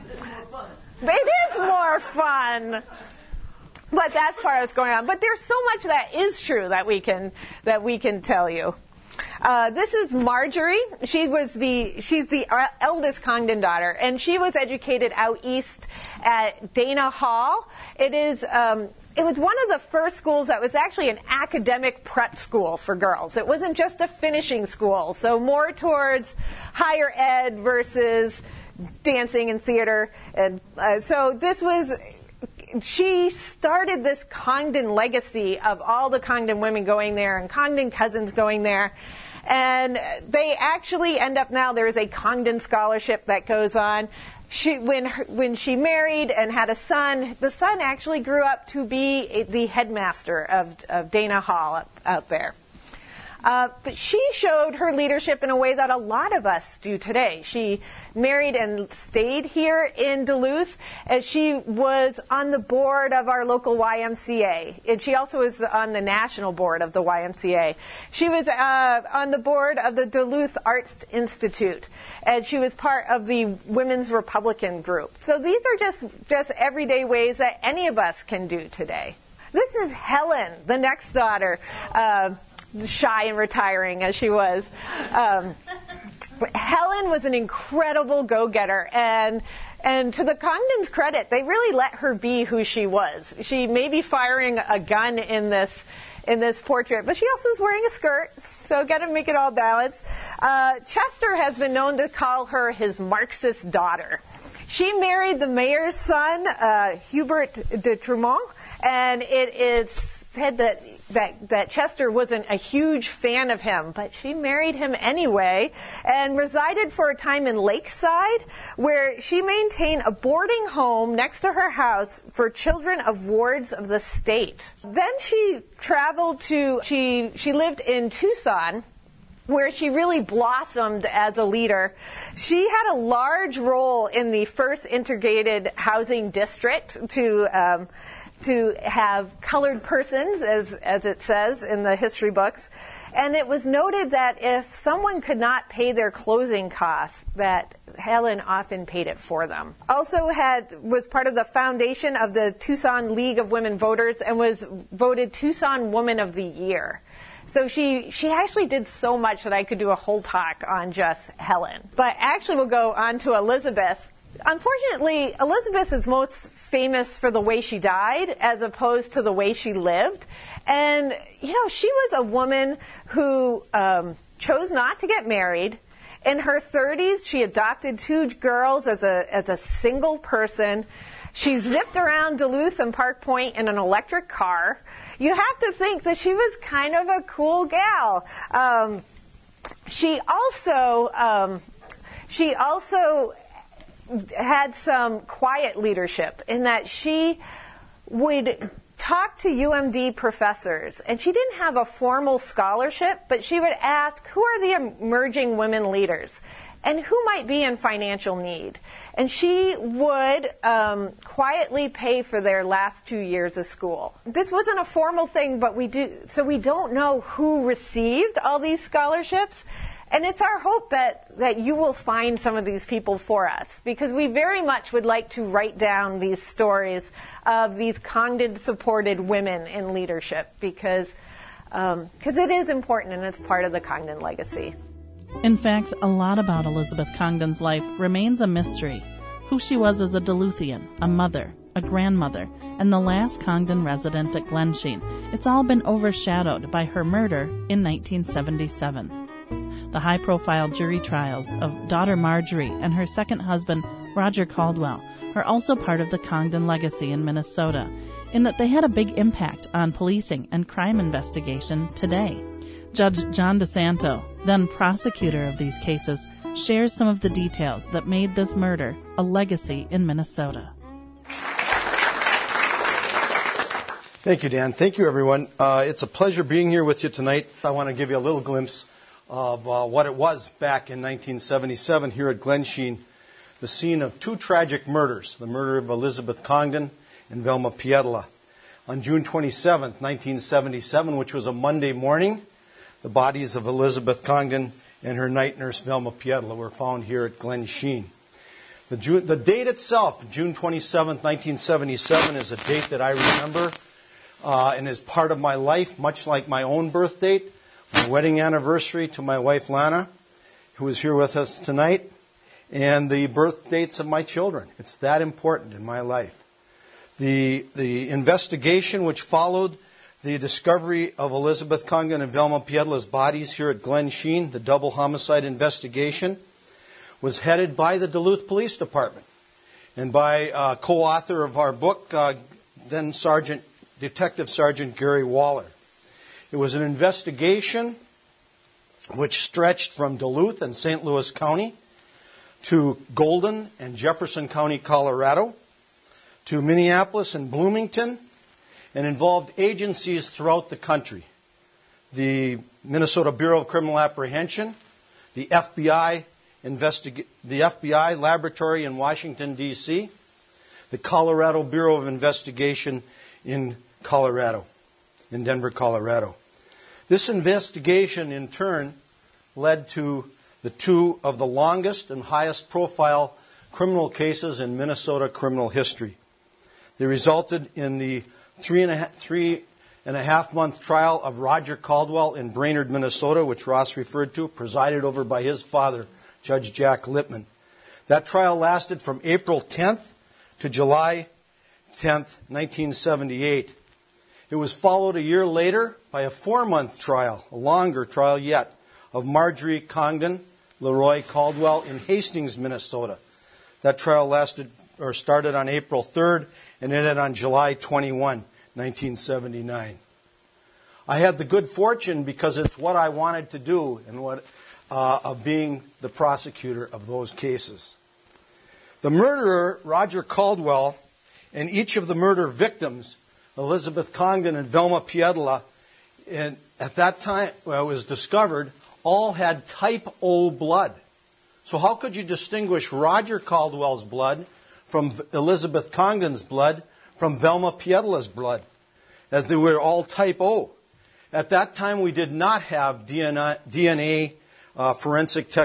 it is more fun. But that's part of what's going on. But there's so much that is true that we can tell you. This is Marjorie. She's the eldest Congdon daughter, and she was educated out east at Dana Hall. It was one of the first schools that was actually an academic prep school for girls. It wasn't just a finishing school, so more towards higher ed versus dancing and theater. And so this was. She started this Congdon legacy of all the Congdon women going there and Congdon cousins going there. And they actually end up now, there is a Congdon scholarship that goes on. When she married and had a son, the son actually grew up to be the headmaster of Dana Hall out there. But she showed her leadership in a way that a lot of us do today. She married and stayed here in Duluth, and she was on the board of our local YMCA. And she also was on the national board of the YMCA. She was on the board of the Duluth Arts Institute, and she was part of the Women's Republican group. So these are just everyday ways that any of us can do today. This is Helen, the next daughter. Shy and retiring as she was. Helen was an incredible go-getter, and to the Congdons' credit, they really let her be who she was. She may be firing a gun in this portrait, but she also is wearing a skirt, so got to make it all balanced. Chester has been known to call her his Marxist daughter. She married the mayor's son, Hubert de Tremont, and it is said that Chester wasn't a huge fan of him, but she married him anyway and resided for a time in Lakeside, where she maintained a boarding home next to her house for children of wards of the state. Then she traveled she lived in Tucson, where she really blossomed as a leader. She had a large role in the first integrated housing district to have colored persons, as it says in the history books. And it was noted that if someone could not pay their closing costs, that Helen often paid it for them. Also was part of the foundation of the Tucson League of Women Voters and was voted Tucson Woman of the Year. So she actually did so much that I could do a whole talk on just Helen. But actually we'll go on to Elizabeth. Unfortunately, Elizabeth is most famous for the way she died as opposed to the way she lived. And, she was a woman who chose not to get married. In her 30s, she adopted 2 girls as a single person. She zipped around Duluth and Park Point in an electric car. You have to think that she was kind of a cool gal. She also had some quiet leadership in that she would talk to UMD professors, and she didn't have a formal scholarship, but she would ask, who are the emerging women leaders and who might be in financial need? And she would quietly pay for their last 2 years of school. This wasn't a formal thing, but we don't know who received all these scholarships. And it's our hope that you will find some of these people for us, because we very much would like to write down these stories of these Congdon-supported women in leadership, because it is important and it's part of the Congdon legacy. In fact, a lot about Elizabeth Congdon's life remains a mystery. Who she was as a Duluthian, a mother, a grandmother, and the last Congdon resident at Glensheen, it's all been overshadowed by her murder in 1977. The high-profile jury trials of daughter Marjorie and her second husband, Roger Caldwell, are also part of the Congdon legacy in Minnesota, in that they had a big impact on policing and crime investigation today. Judge John DeSanto, then prosecutor of these cases, shares some of the details that made this murder a legacy in Minnesota. Thank you, Dan. Thank you, everyone. It's a pleasure being here with you tonight. I want to give you a little glimpse of what it was back in 1977 here at Glensheen, the scene of two tragic murders, the murder of Elizabeth Congdon and Velma Pietila. On June 27, 1977, which was a Monday morning, the bodies of Elizabeth Congdon and her night nurse, Velma Pietila, were found here at Glensheen. The date itself, June 27, 1977, is a date that I remember and is part of my life, much like my own birth date, my wedding anniversary to my wife, Lana, who is here with us tonight, and the birth dates of my children. It's that important in my life. The investigation which followed the discovery of Elizabeth Congdon and Velma Pietila's bodies here at Glensheen, the double homicide investigation, was headed by the Duluth Police Department and by co-author of our book, then Detective Sergeant Gary Waller. It was an investigation which stretched from Duluth and St. Louis County to Golden and Jefferson County, Colorado, to Minneapolis and Bloomington, and involved agencies throughout the country. The Minnesota Bureau of Criminal Apprehension, the FBI laboratory in Washington, D.C., the Colorado Bureau of Investigation in Colorado, in Denver, Colorado. This investigation, in turn, led to the two of the longest and highest profile criminal cases in Minnesota criminal history. They resulted in the 3.5-month trial of Roger Caldwell in Brainerd, Minnesota, which Ross referred to, presided over by his father, Judge Jack Lippman. That trial lasted from April 10th to July 10th, 1978. It was followed a year later by a 4-month trial, a longer trial yet, of Marjorie Congdon Leroy Caldwell in Hastings, Minnesota. That trial started on April 3rd and ended on July 21, 1979. I had the good fortune, because it's what I wanted to do, and of being the prosecutor of those cases. The murderer, Roger Caldwell, and each of the murder victims, Elizabeth Congdon and Velma Pietila, and at that time when it was discovered, all had type O blood. So how could you distinguish Roger Caldwell's blood from Elizabeth Congdon's blood from Velma Pietila's blood, as they were all type O? At that time, we did not have DNA forensic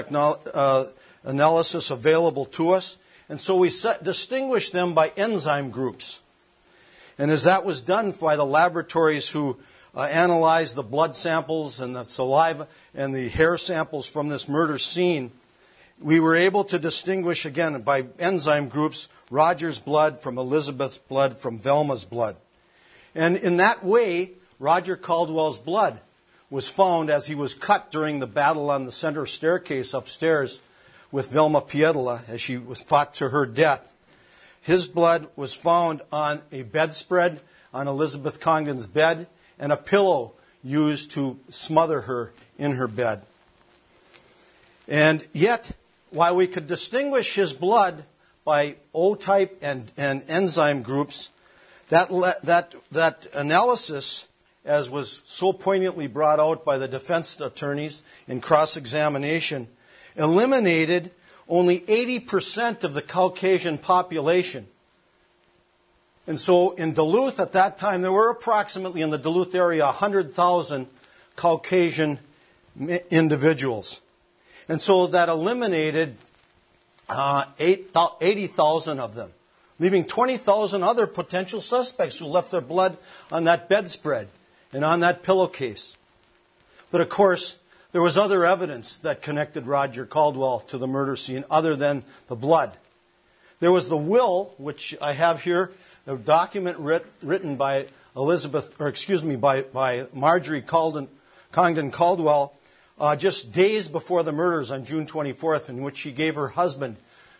analysis available to us, and so we distinguished them by enzyme groups. And as that was done by the laboratories who analyzed the blood samples and the saliva and the hair samples from this murder scene, we were able to distinguish, again, by enzyme groups, Roger's blood from Elizabeth's blood from Velma's blood. And in that way, Roger Caldwell's blood was found as he was cut during the battle on the center staircase upstairs with Velma Pietila as she was fought to her death. His blood was found on a bedspread on Elizabeth Congdon's bed and a pillow used to smother her in her bed. And yet, while we could distinguish his blood by O-type and enzyme groups, that analysis, as was so poignantly brought out by the defense attorneys in cross-examination, eliminated only 80% of the Caucasian population. And so in Duluth at that time, there were approximately in the Duluth area 100,000 Caucasian individuals. And so that eliminated 80,000 of them, leaving 20,000 other potential suspects who left their blood on that bedspread and on that pillowcase. But of course, there was other evidence that connected Roger Caldwell to the murder scene other than the blood. There was the will, which I have here, a document written by by Marjorie Congdon Caldwell, just days before the murders on June 24th, in which she gave her husband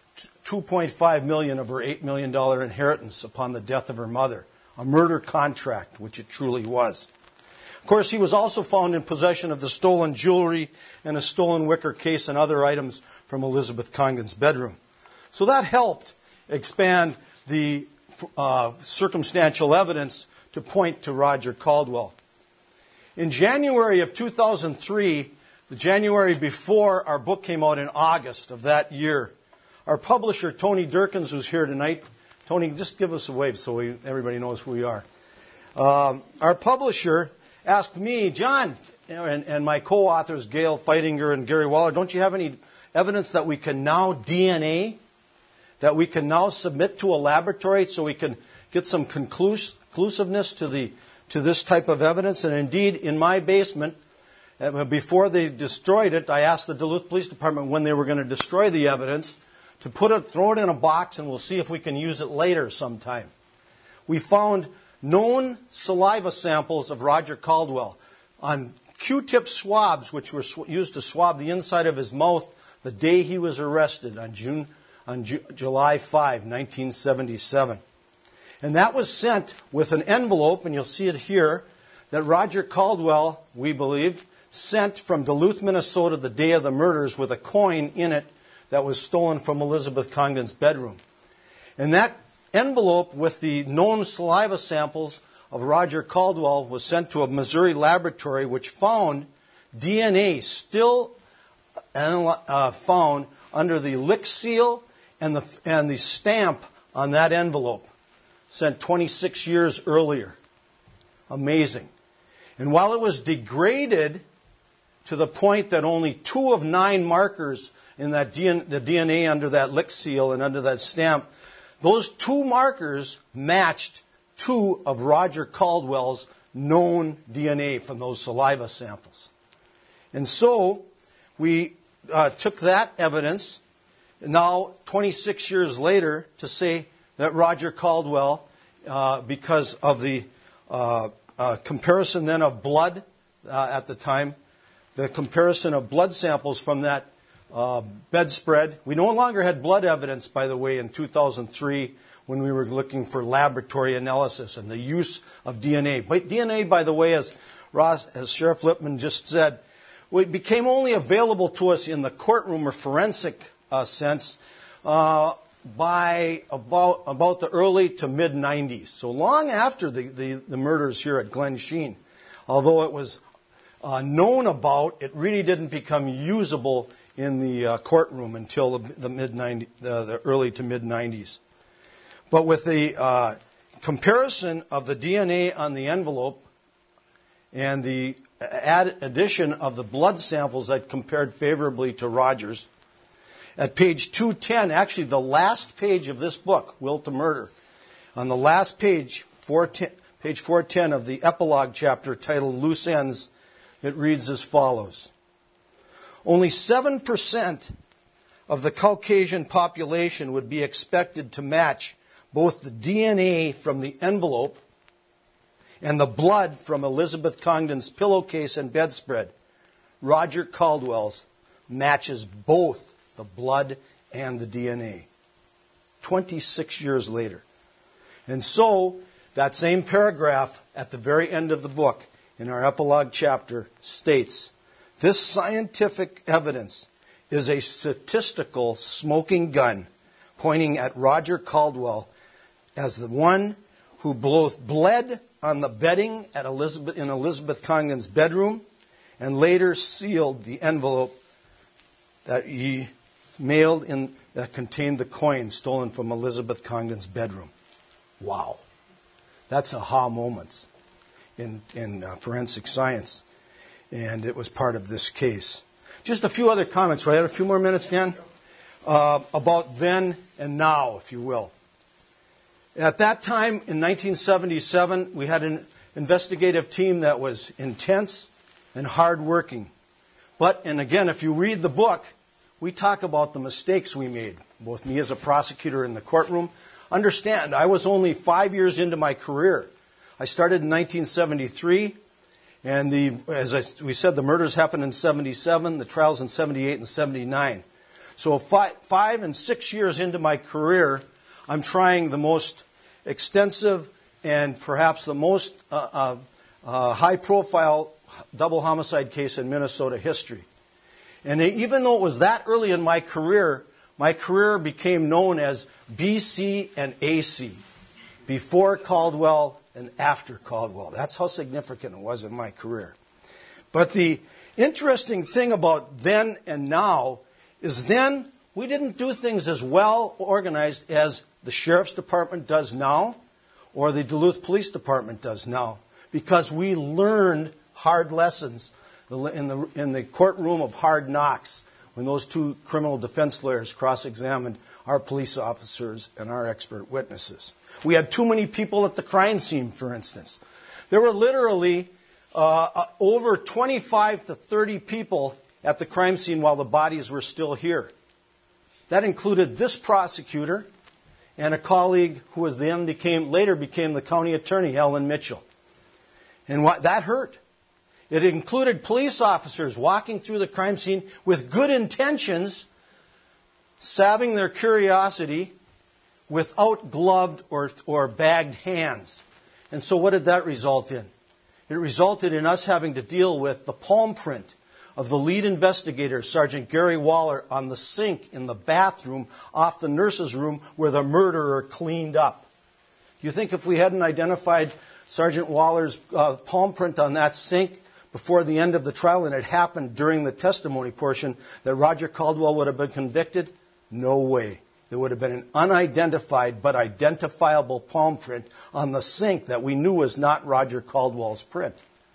$2.5 million of her $8 million inheritance upon the death of her mother. A murder contract, which it truly was. Of course, he was also found in possession of the stolen jewelry and a stolen wicker case and other items from Elizabeth Congdon's bedroom. So that helped expand the circumstantial evidence to point to Roger Caldwell. In January of 2003, the January before our book came out in August of that year, our publisher, Tony Durkins, who's here tonight. Tony, just give us a wave so everybody knows who we are. Our publisher asked me, John, and my co-authors, Gail Feitinger and Gary Waller, don't you have any evidence that we can now DNA, that we can now submit to a laboratory so we can get some conclusiveness to this type of evidence? And indeed, in my basement, before they destroyed it, I asked the Duluth Police Department when they were going to destroy the evidence to throw it in a box, and we'll see if we can use it later sometime. We found known saliva samples of Roger Caldwell on Q-tip swabs, which were used to swab the inside of his mouth the day he was arrested on July 5, 1977. And that was sent with an envelope, and you'll see it here, that Roger Caldwell, we believe, sent from Duluth, Minnesota the day of the murders with a coin in it that was stolen from Elizabeth Congdon's bedroom. And that envelope with the known saliva samples of Roger Caldwell was sent to a Missouri laboratory, which found DNA still found under the lick seal and the stamp on that envelope, sent 26 years earlier. Amazing. And while it was degraded to the point that only 2 of 9 markers in the DNA under that lick seal and under that stamp, those 2 markers matched 2 of Roger Caldwell's known DNA from those saliva samples. And so we took that evidence, now 26 years later, to say that Roger Caldwell, because of the comparison then of blood at the time, the comparison of blood samples from that bedspread. We no longer had blood evidence, by the way, in 2003 when we were looking for laboratory analysis and the use of DNA. But DNA, by the way, as Sheriff Lippman just said, it became only available to us in the courtroom or forensic sense by about the early to mid-90s. So long after the murders here at Glen Sheen. Although it was known about, it really didn't become usable in the courtroom until the early to mid-90s. But with the comparison of the DNA on the envelope and the addition of the blood samples that compared favorably to Roger's, at page 210, actually the last page of this book, Will to Murder, on the last page, page 410 of the epilogue chapter titled Loose Ends, it reads as follows. Only 7% of the Caucasian population would be expected to match both the DNA from the envelope and the blood from Elizabeth Congdon's pillowcase and bedspread. Roger Caldwell's matches both the blood and the DNA. 26 years later. And so, that same paragraph at the very end of the book, in our epilogue chapter, states, this scientific evidence is a statistical smoking gun pointing at Roger Caldwell as the one who both bled on the bedding in Elizabeth Congdon's bedroom and later sealed the envelope that he mailed in that contained the coin stolen from Elizabeth Congdon's bedroom. Wow. That's aha moments in forensic science. And it was part of this case. Just a few other comments. Right? A few more minutes, Dan? About then and now, if you will. At that time, in 1977, we had an investigative team that was intense and hardworking. And again, if you read the book, we talk about the mistakes we made, both me as a prosecutor in the courtroom. Understand, I was only 5 years into my career. I started in 1973, and we said, the murders happened in 77, the trials in 78 and 79. So 5 and 6 years into my career, I'm trying the most extensive and perhaps the most high-profile double homicide case in Minnesota history. And even though it was that early in my career became known as BC and AC, before Caldwell and after Caldwell. That's how significant it was in my career. But the interesting thing about then and now is then we didn't do things as well organized as the Sheriff's Department does now or the Duluth Police Department does now, because we learned hard lessons in the courtroom of hard knocks when those two criminal defense lawyers cross-examined our police officers and our expert witnesses. We had too many people at the crime scene, for instance. There were literally over 25 to 30 people at the crime scene while the bodies were still here. That included this prosecutor and a colleague who later became the county attorney, Ellen Mitchell. And that hurt. It included police officers walking through the crime scene with good intentions, salving their curiosity without gloved or bagged hands. And so what did that result in? It resulted in us having to deal with the palm print of the lead investigator, Sergeant Gary Waller, on the sink in the bathroom off the nurse's room where the murderer cleaned up. You think if we hadn't identified Sergeant Waller's palm print on that sink before the end of the trial, and it happened during the testimony portion, that Roger Caldwell would have been convicted? No way. There would have been an unidentified but identifiable palm print on the sink that we knew was not Roger Caldwell's print.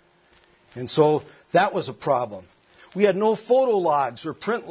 And so that was a problem. We had no photo logs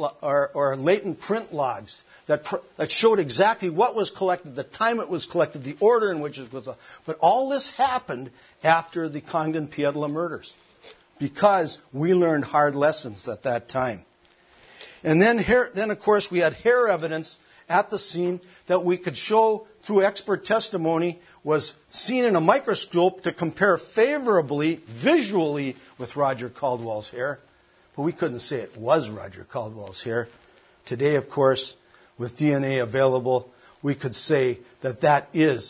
or latent print logs that showed exactly what was collected, the time it was collected, the order in which it was. But all this happened after the Congdon-Piedla murders, because we learned hard lessons at that time. And then of course, we had hair evidence at the scene that we could show through expert testimony was seen in a microscope to compare favorably, visually, with Roger Caldwell's hair. But we couldn't say it was Roger Caldwell's hair. Today, of course, with DNA available, we could say that that is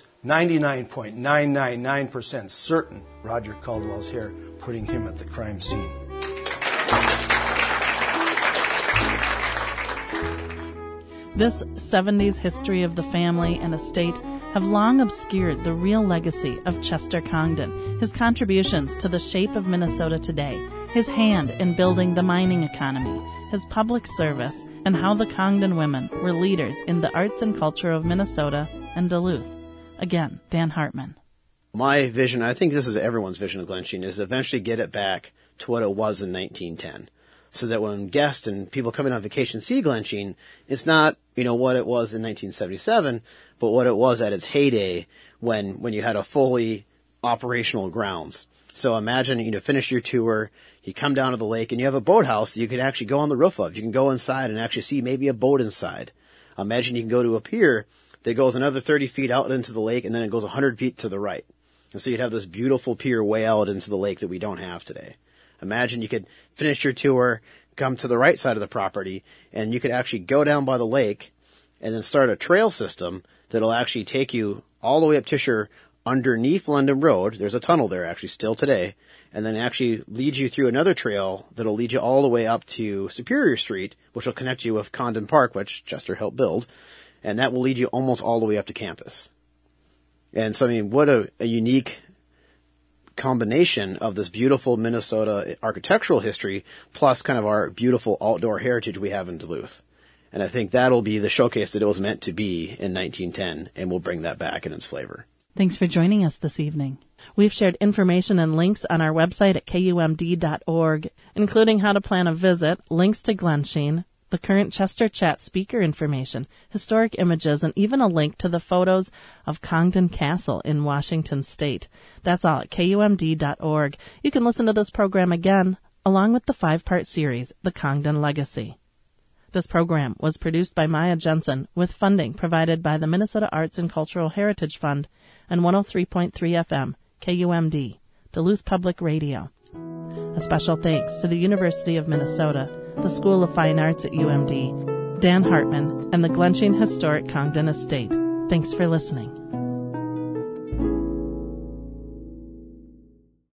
99.999% certain Roger Caldwell's hair, putting him at the crime scene. This 70s history of the family and estate have long obscured the real legacy of Chester Congdon, his contributions to the shape of Minnesota today, his hand in building the mining economy, his public service, and how the Congdon women were leaders in the arts and culture of Minnesota and Duluth. Again, Dan Hartman. My vision, I think this is everyone's vision of Glensheen, is eventually get it back to what it was in 1910. So that when guests and people coming on vacation see Glensheen, it's not, what it was in 1977, but what it was at its heyday when you had a fully operational grounds. So imagine, finish your tour, you come down to the lake, and you have a boathouse that you can actually go on the roof of. You can go inside and actually see maybe a boat inside. Imagine you can go to a pier that goes another 30 feet out into the lake, and then it goes 100 feet to the right. And so you'd have this beautiful pier way out into the lake that we don't have today. Imagine you could finish your tour, come to the right side of the property, and you could actually go down by the lake and then start a trail system that'll actually take you all the way up Tisher underneath London Road. There's a tunnel there actually still today, and then actually lead you through another trail that'll lead you all the way up to Superior Street, which will connect you with Condon Park, which Chester helped build, and that will lead you almost all the way up to campus. And so, what a unique combination of this beautiful Minnesota architectural history plus kind of our beautiful outdoor heritage we have in Duluth. And I think that'll be the showcase that it was meant to be in 1910, and we'll bring that back in its flavor. Thanks for joining us this evening. We've shared information and links on our website at kumd.org, including how to plan a visit, links to Glensheen, the current Chester Chat speaker information, historic images, and even a link to the photos of Congdon Castle in Washington State. That's all at kumd.org. You can listen to this program again along with the 5-part series, The Congdon Legacy. This program was produced by Maya Jensen with funding provided by the Minnesota Arts and Cultural Heritage Fund and 103.3 FM, KUMD, Duluth Public Radio. A special thanks to the University of Minnesota, the School of Fine Arts at UMD, Dan Hartman, and the Glensheen Historic Congdon Estate. Thanks for listening.